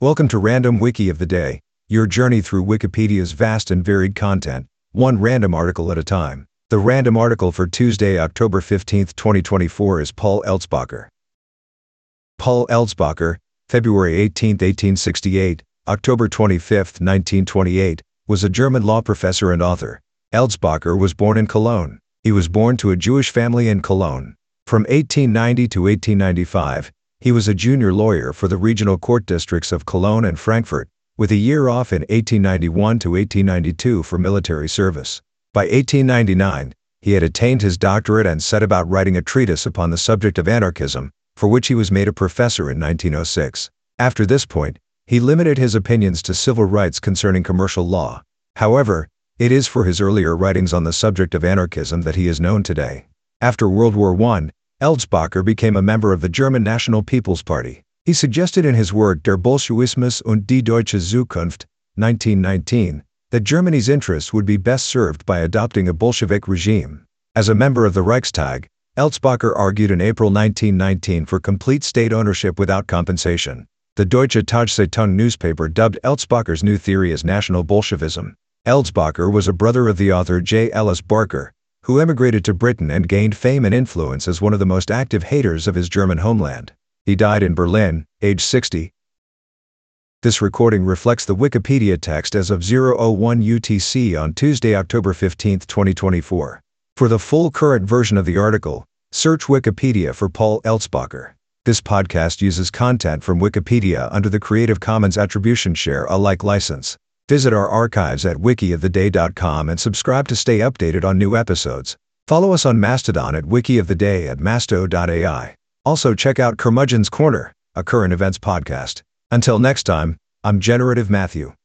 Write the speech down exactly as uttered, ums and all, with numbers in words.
Welcome to Random Wiki of the Day, your journey through Wikipedia's vast and varied content, one random article at a time. The random article for Tuesday, October fifteenth, twenty twenty-four is Paul Eltzbacher. Paul Eltzbacher, February eighteenth, eighteen sixty-eight, October twenty-fifth, nineteen twenty-eight, was a German law professor and author. Eltzbacher was born in Cologne. He was born to a Jewish family in Cologne. From eighteen ninety to eighteen ninety-five, he was a junior lawyer for the regional court districts of Cologne and Frankfurt, with a year off in eighteen ninety-one to eighteen ninety-two for military service. By eighteen ninety-nine, he had attained his doctorate and set about writing a treatise upon the subject of anarchism, for which he was made a professor in nineteen oh six. After this point, he limited his opinions to civil rights concerning commercial law. However, it is for his earlier writings on the subject of anarchism that he is known today. After World War One, Eltzbacher became a member of the German National People's Party. He suggested in his work Der Bolschewismus und die deutsche Zukunft, nineteen nineteen, that Germany's interests would be best served by adopting a Bolshevik regime. As a member of the Reichstag, Eltzbacher argued in April nineteen nineteen for complete state ownership without compensation. The Deutsche Tageszeitung newspaper dubbed Eltzbacher's new theory as National Bolshevism. Eltzbacher was a brother of the author J. Ellis Barker, who emigrated to Britain and gained fame and influence as one of the most active haters of his German homeland. He died in Berlin, age sixty. This recording reflects the Wikipedia text as of zero oh one U T C on Tuesday, October fifteenth, twenty twenty-four. For the full current version of the article, search Wikipedia for Paul Eltzbacher. This podcast uses content from Wikipedia under the Creative Commons Attribution Share Alike license. Visit our archives at wiki of the day dot com and subscribe to stay updated on new episodes. Follow us on Mastodon at Wiki of the Day at masto dot A I. Also check out Curmudgeon's Corner, a current events podcast. Until next time, I'm Generative Matthew.